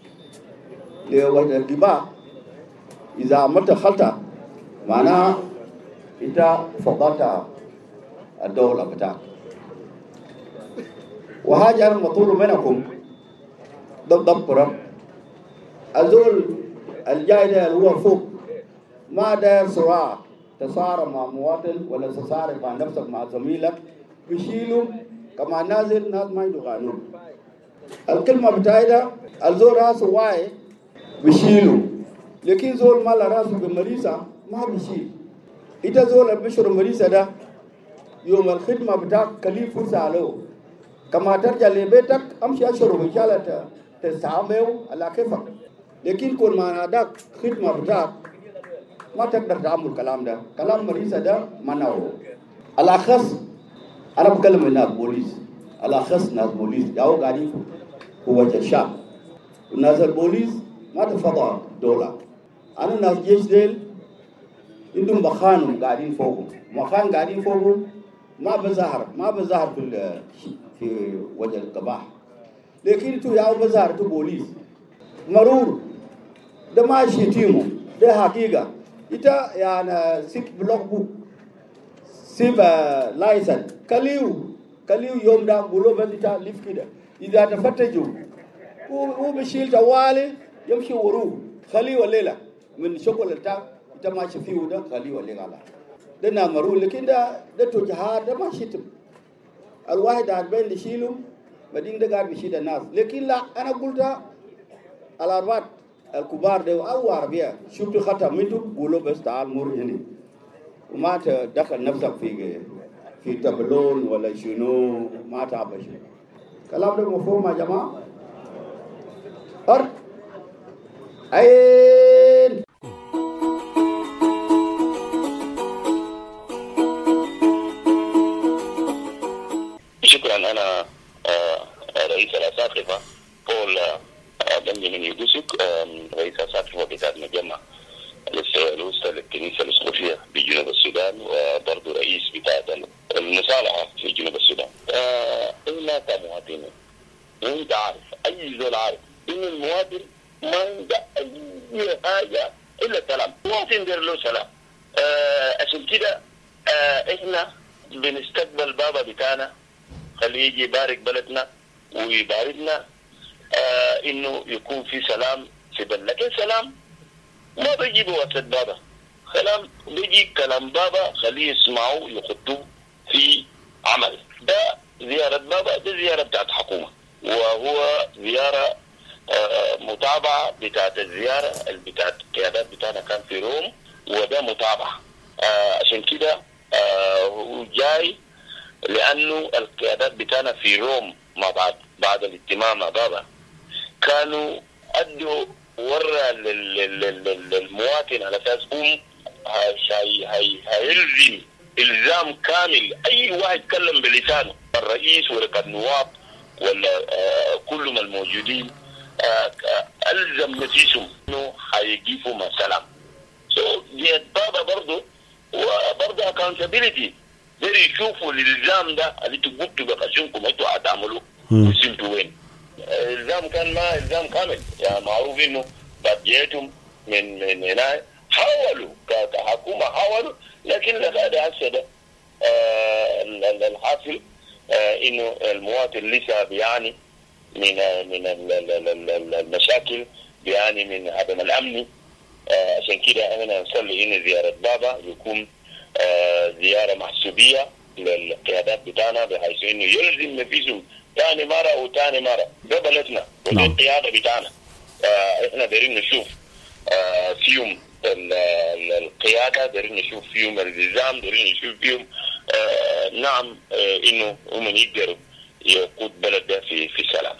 للدباء إذا عملت خلطة معناها انت فضلت الدولة بتاعك. وهذا المطلوب منكم ضبط الزول الجاي ده هو فوق ما داير صراع تصارع مع مواطن ولا تصارع مع نفسك مع زميلك بيشيلوا كما نازل ناس ما عنده قانون. الكلمة بتاعي ده الزول راسه واعي بيشيلوا، لكن زول ما له راسه بمريسة ما بيشيل. إذا زول البشر مريسة ده يوم الخدمة بتاعك كلي فرصة عليه، كما ترجع لبيتك أمشي أشرب إن شاء الله تستعمله على كيفك، لكن كل ما ناداك خدمة بتاعك ما تقدر تعمل الكلام ده. كلام مريسة ده منعه. الأخص أنا بتكلم الناس بوليس، الأخص ناس بوليس جاوا قاعدين في وجه الشعب، والناس البوليس ما تفضل دولة. أنا ناس جيش ديل عندهم بخانهم قاعدين فوقهم، مخان قاعدين فوقهم ما بظهر في وجه القباح، لكن تو ياو بظهر تو بوليس مرور ده ما شتيمه ده حقيقة. إتا يعني سيب بلوك بوك سيب لايسن كليو يوم ده بلو بس إتا ليف كده إذا تفتجوا هو بشيل توالي يمشي وروه خليه الليلة من شغل التاع إتا ما شفيه ده خليه الليلة ده نامرو. لكن ده توجهات ده ما شتم الواحد عاد يشيله بعدين ده قاعد بيشيل الناس. لكن لا أنا قلت الأربعة الكبار ده أو عربية شفت خطأ منهم قولوا بس تعال مر هنا وما تدخل نفسك في تبلون ولا شنو ما تعب شيء. كلام ده مفهوم يا جماعة؟ أرد عين. شكرا. أنا رئيس الأساقفة بول بنجامين يوسف، رئيس الأساقفة بتاع مجمع الوسطى للكنيسة الأسقفية بجنوب السودان، وبرضه رئيس بتاع المصالحة في جنوب السودان. إحنا كمواطنين وأنت عارف أي زول عارف إن المواطن ما عنده أي حاجة إلا السلام. المواطن دير له سلام. عشان كده إحنا بنستقبل بابا بتاعنا خليه يجي يبارك بلدنا ويباركنا انه يكون في سلام في بلد. لكن سلام ما بيجي بواسطة بابا، سلام بيجي كلام بابا خليه يسمعوا يخطوه في عمل. ده زيارة بابا، ده زيارة بتاعت حكومة، وهو زيارة متابعة بتاعت الزيارة بتاعت القيادات بتاعنا كان في روم، وده متابعة. عشان كده هو جاي لأنه القيادات بتاعنا في روم مع بعد الاجتماع مع بابا كانوا أدوا ورا للمواطن على أساس هم هيلزم إلزام كامل. أي واحد يتكلم بلسانه، الرئيس ولا النواب ولا كلهم الموجودين ألزم نفسهم إنه هيجيبوا مع سلام. دي بابا برضه وبرضه accountability دير يشوفوا الالزام ده اللي تقولوا بقشنكم انتوا هتعملوه وصلتوا وين. الالزام كان ما الزام كامل، يعني معروف انه بعد جيتهم من هنا حاولوا كحكومه حاولوا، لكن لغايه هسه ده الحاصل انه المواطن لسه بيعاني من المشاكل، بيعاني من عدم الامن. عشان كده انا نصلي ان زياره بابا يكون زيارة محسوبية للقيادات بتاعنا، بحيث انه يلزم نفسهم ثاني مرة وثاني مرة. ده بلدنا ودي القيادة بتاعنا. احنا دايرين نشوف فيهم القيادة، دايرين نشوف فيهم الالتزام، دايرين نشوف فيهم نعم انه هم يقدروا يقود بلد ده في سلام.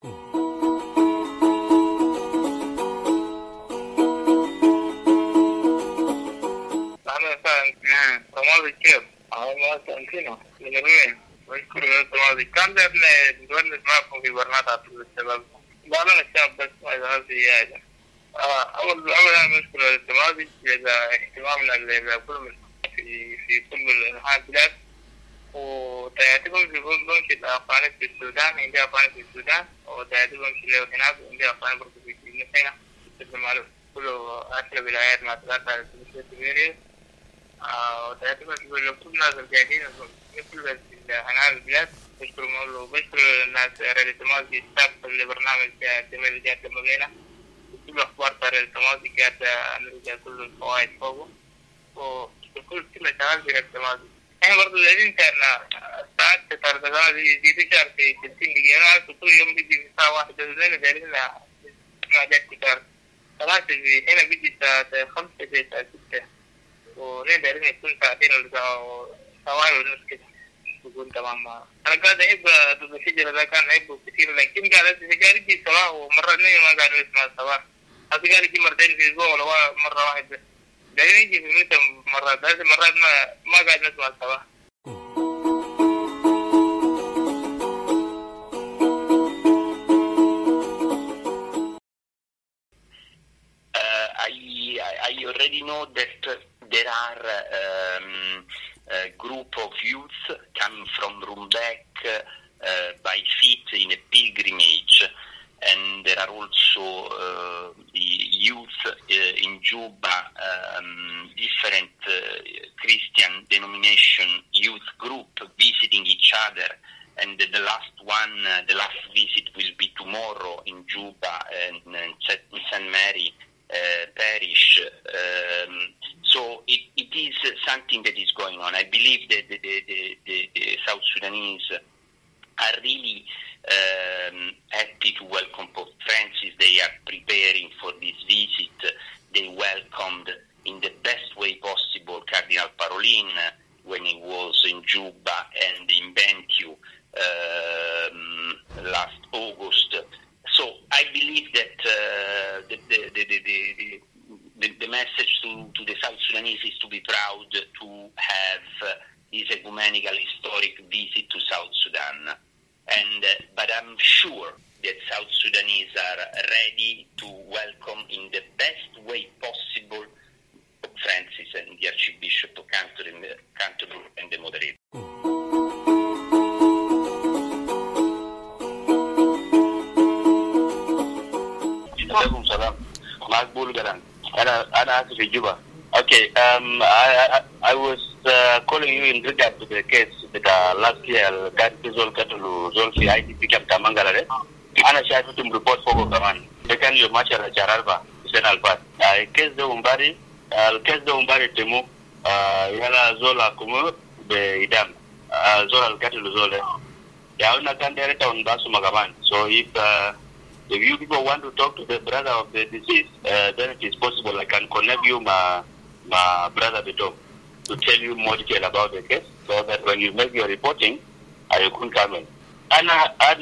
تماضي كيف؟ ما سألتنا من وين؟ واشكر تماضي كان بدنا نتونس معكم في برنامج عطية الشباب. بعضنا الشباب بس ما إذا هذه حاجة. أول أنا نشكر التماضي إذا اهتمامنا لكل في كل أنحاء البلاد، وتعتبر في بمشي أفغان في السودان، عندي أفغان في السودان، وتعتبر بمشي هناك عندي أفغان برضه في نفسنا. معروف كله 10 ولايات مع 3 سبيريز. وتعتبر كل الناس القاعدين في كل أنحاء البلاد. بشكرهم الله وبشكر الناس رئيس المجلس السابق لبرنامج جميل جدا بينا. كل أخبار طارئة التماسي قاعدة نرجع كل الفوائد فوقه وكل شغال في التماسي. احنا برضه دايرين كان ساعات ترددات دي تشعر في 60 دقيقة كل يوم بيجي في ساعة واحدة زينا دايرين عدد تكار ثلاثة في هنا بيجي ساعة 5 في ساعة 6 ونحن دايرين يكون ساعتين ولا ساعة ونص كده يكون تمام. أنا قاعد أحب ضد الشجرة ده كان أحبه كثير لكن قاعد يجي صباح ومرة اثنين ما قاعد يسمع الصباح. هذا قاعد يجي مرتين في الأسبوع ولا مرة واحدة. دايرين يجي في متى مرات هذه مرات ما قاعد نسمع الصباح. I already know that there are a group of youth coming from Rumbek by feet in a pilgrimage, and there are also the youth in Juba, different Christian denomination youth group visiting each other, and the last visit will be tomorrow in Juba and in St. Mary parish. So it is something that is going on. I believe that the South Sudanese are really happy to welcome Pope Francis. They are preparing for this visit. They welcomed in the best way possible Cardinal Parolin when he was in Juba and in Bentiu last August. So I believe that the message to the South Sudanese is to be proud to have this ecumenical historic visit to South Sudan. But I'm sure that South Sudanese are ready to welcome in the best way possible Pope Francis and the Archbishop of Canterbury and the moderator. عليكم السلام. معك بول جلان. أنا آسف في جوبا. Okay, I was calling you in regard to the case that last year كان في زول في IDP كان كمان قال أنا شايفتهم ريبورت فوقه كمان. ده كان يوم 10 شهر 4 السنة الفات. الكيس ده مباري تمو يلا زول أكمل بإدام. زول القتل زول. يا أنا كان دايرته ونباسو مكمان. So if you people want to talk to the brother of the deceased, then it is possible. I can connect you my brother Beto to tell you more detail about the case, so that when you make your reporting, I could come in. I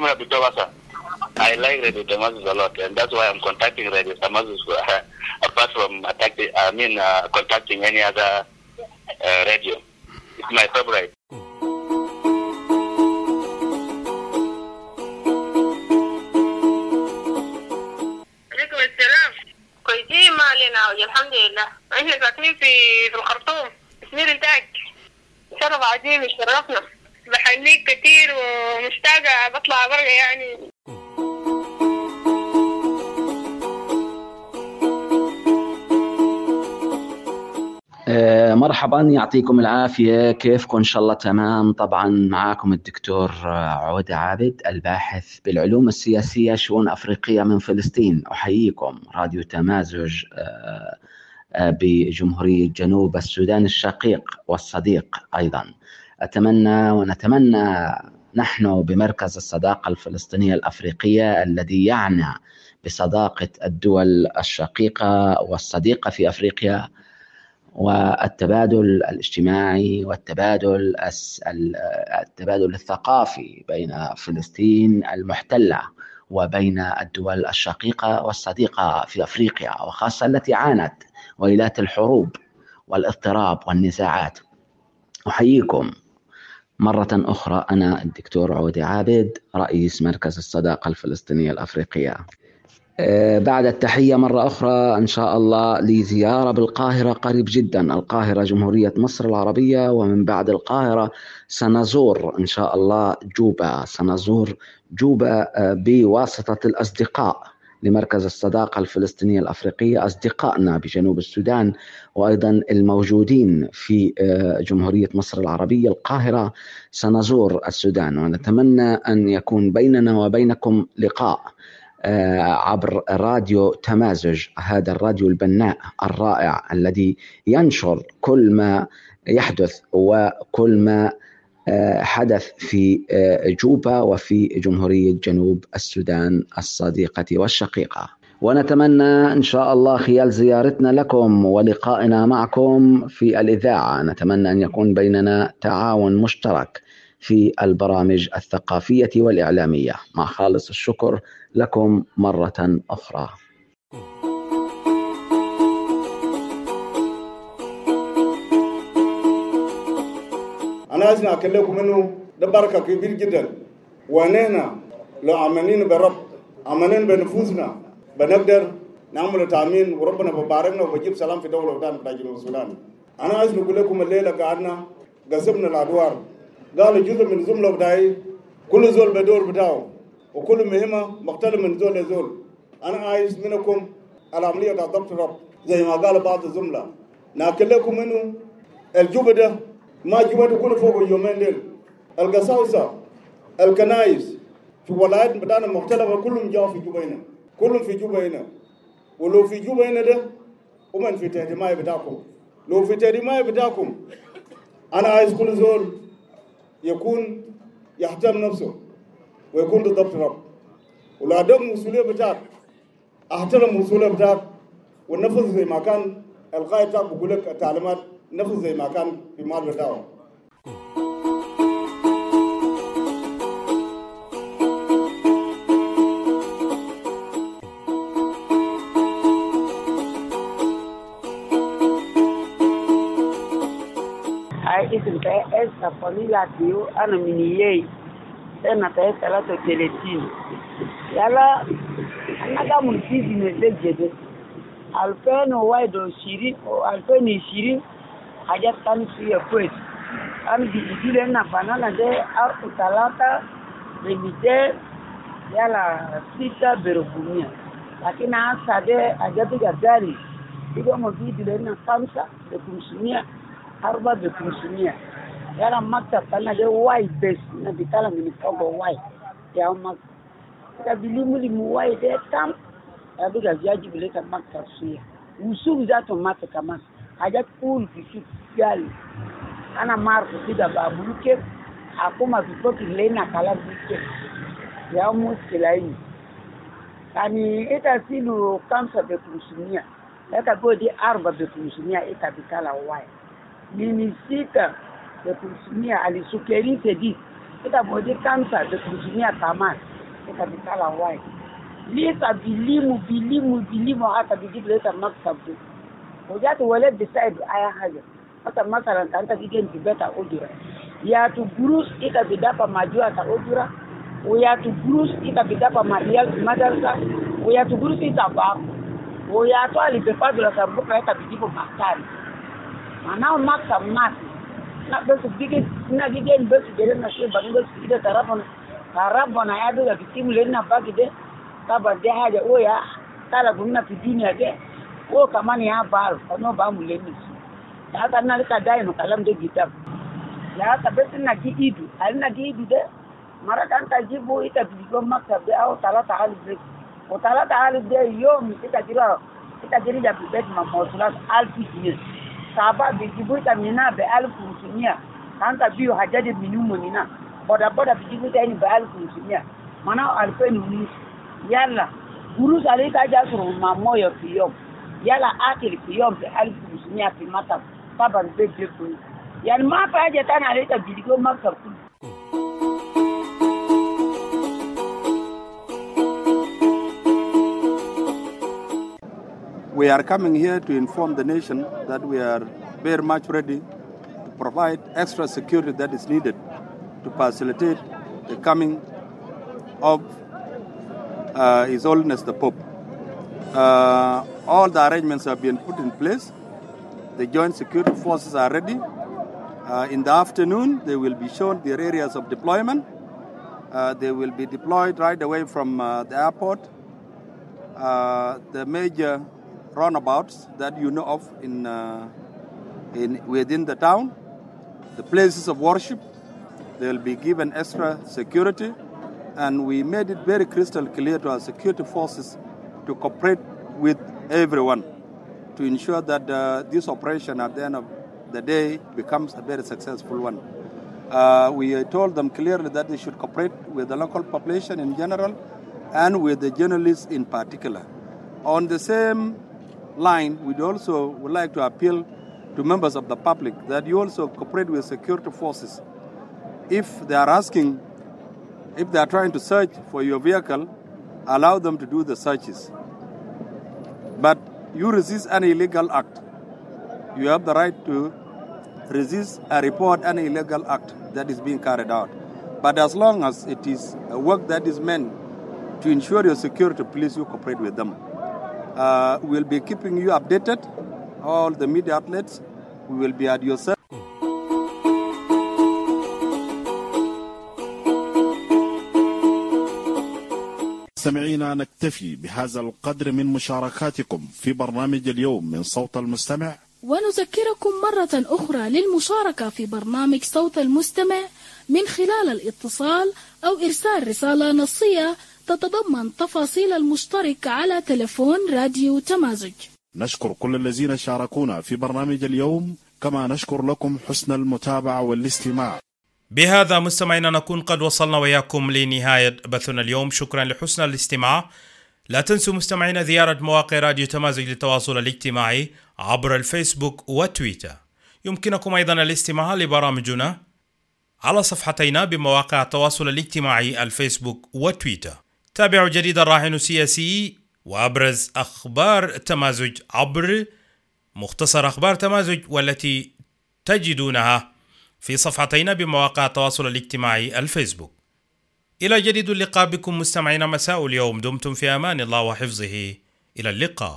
like Radio Tamazus a lot, and that's why I'm contacting Radio Tamazus apart from contacting any other radio. It's my favorite. كويسين ما علينا الحمد لله. احنا ساكنين في الخرطوم سمير انتاج. شرف عظيم يشرفنا. بحنيك كتير ومشتاقة بطلع برا يعني. مرحبا، يعطيكم العافية، كيفكم؟ إن شاء الله تمام. طبعا معاكم الدكتور عودة عابد، الباحث بالعلوم السياسية شؤون أفريقية من فلسطين. أحييكم راديو تمازج بجمهورية جنوب السودان الشقيق والصديق أيضا. ونتمنى نحن بمركز الصداقة الفلسطينية الأفريقية الذي يعنى بصداقة الدول الشقيقة والصديقة في أفريقيا والتبادل الاجتماعي والتبادل الثقافي بين فلسطين المحتلة وبين الدول الشقيقة والصديقة في أفريقيا، وخاصة التي عانت ويلات الحروب والاضطراب والنزاعات. أحييكم مرة أخرى، أنا الدكتور عودة عابد، رئيس مركز الصداقة الفلسطينية الأفريقية. بعد التحية مرة أخرى إن شاء الله لزيارة بالقاهرة قريب جدا، القاهرة جمهورية مصر العربية، ومن بعد القاهرة سنزور إن شاء الله جوبا، سنزور جوبا بواسطة الأصدقاء لمركز الصداقة الفلسطينية الأفريقية، أصدقائنا بجنوب السودان وأيضا الموجودين في جمهورية مصر العربية القاهرة. سنزور السودان ونتمنى أن يكون بيننا وبينكم لقاء عبر راديو تمازج، هذا الراديو البناء الرائع الذي ينشر كل ما يحدث وكل ما حدث في جوبا وفي جمهورية جنوب السودان الصديقة والشقيقة. ونتمنى إن شاء الله خلال زيارتنا لكم ولقائنا معكم في الإذاعة نتمنى أن يكون بيننا تعاون مشترك في البرامج الثقافية والإعلامية. مع خالص الشكر لكم مرة أخرى. أنا أسمع أكلمكم إنه ده بركة كبير جدا، ونحن لو عملين برب عملين بنفوسنا بنقدر نعمل تأمين وربنا بباركنا وبجيب سلام في دولة بتاعنا جنوب السودان. أنا أسمع أقول لكم الليلة قعدنا قسمنا الأدوار، قالوا جزء من زملاء بتاعي كل زول بدور بتاعه وكل مهمة مختلف من زول لزول. أنا عايز منكم العملية بتاع ضبط رب زي ما قال بعض الزملاء، نأكلكم إنه الجوبة ده ما جوبة تكون فوق يومين ليل. القساوسة الكنايس في ولايات بتاعنا مختلفة كلهم جاوا في جوبة هنا، كلهم في جوبة هنا. ولو في جوبة هنا ده ومن في تهديماء بتاعكم، لو في تهديماء بتاعكم أنا عايز كل زول يكون يحترم نفسه ويكون ضبط رب. ولو أدم مسؤولية بتاعك أحترم المسؤولية بتاعك والنفذ زي ما كان القائد بتاعك بيقول لك التعليمات نفذ زي ما كان في مال بتاعه. اسم تايس فاميليا تيو انا منيي سنه تايس 33 يلا انا قام في نزجده 2021 او 2020 حاجات كان في كويس انا بيجي لنا بنانا ده ارق 3 بميتين يلا 6 بربومية لكن هسه ده اجابي جداري يبقى موجود لنا 5 ب500 4 ب500 يلا مكتب كان ده واي بس نبيتالا من فوق واي يا مك تبيلي واي ده تام أبي جاجي بليك مكتب فيه وسوق ذاته مات كمان حاجات كل في قال أنا ما أعرف كده بقولك حكومة بتفكر لنا كلام بيك يا مشكلة يعني إذا سيلو 5 ب500 لك بودي 4 ب500 إذا بيتالا واي mimi 6 ب500 alisukeri sedi kita bodi 5 ب500 kama kita bitala wai lisa bilimu hata biji leta maktabu wajatu wale decide aya haja hata mathalan kanta kigen tibeta ujura ya tu gurus ita bidapa majua ta ujura ya tu gurus ita bidapa marial madarsa ya tu gurus ita ba ya tu alipepadula sabuka ita bijipo maktari أنا ما كمات بس بيجي نجي بس جرينا شيء بعدين كده ترابنا يا دولا بتيم لنا باقي ده طبعا ده حاجة ويا ترى قلنا في الدنيا ده هو كمان يا بار أنا بعمل لنا لا تنا لك دايما كلام ده كتاب لا بس نجي إيدو هل نجي إيدو ده مرة كان تجيبه إذا بيجوا مكتب ده أو 3000 ده و3000 ده يوم إذا جري جاب بيت ما موصلات 1000 جنيه Saba bijibuita mina be 1500 kanta biyo hajaje minumo nina boda bijibuita ni be 1500 mana alfeni ni yalla gurus alika jasuru mamoyo piyom yalla akili piyom be 1500 fi mata saba be jebu yani mapa aje tana alita bidigo maktab. We are coming here to inform the nation that we are very much ready to provide extra security that is needed to facilitate the coming of His Holiness the Pope. All the arrangements have been put in place. The joint security forces are ready. In the afternoon, they will be shown their areas of deployment. They will be deployed right away from the airport. The major roundabouts that you know of within the town, the places of worship, they will be given extra security, and we made it very crystal clear to our security forces to cooperate with everyone to ensure that this operation at the end of the day becomes a very successful one. We told them clearly that they should cooperate with the local population in general and with the journalists in particular. On the same line, we also would like to appeal to members of the public that you also cooperate with security forces. If they are trying to search for your vehicle, allow them to do the searches. But you resist an illegal act. You have the right to resist and report an illegal act that is being carried out. But as long as it is a work that is meant to ensure your security, please you cooperate with them. We'll be keeping you updated, all the media outlets. We will be at your service. مستمعينا، نكتفي بهذا القدر من مشاركاتكم في برنامج اليوم من صوت المستمع، ونذكركم مرة أخرى للمشاركة في برنامج صوت المستمع من خلال الاتصال أو إرسال رسالة نصية تتضمن تفاصيل المشترك على تلفون راديو تمازج. نشكر كل الذين شاركونا في برنامج اليوم، كما نشكر لكم حسن المتابعة والاستماع. بهذا مستمعينا نكون قد وصلنا وياكم لنهاية بثنا اليوم. شكرا لحسن الاستماع. لا تنسوا مستمعينا زيارة مواقع راديو تمازج للتواصل الاجتماعي عبر الفيسبوك وتويتر. يمكنكم أيضا الاستماع لبرامجنا على صفحتينا بمواقع التواصل الاجتماعي الفيسبوك وتويتر. تابعوا جديد الراهن السياسي وأبرز أخبار تمازج عبر مختصر أخبار تمازج، والتي تجدونها في صفحتينا بمواقع التواصل الاجتماعي الفيسبوك. إلى جديد اللقاء بكم مستمعينا مساء اليوم. دمتم في أمان الله وحفظه. إلى اللقاء.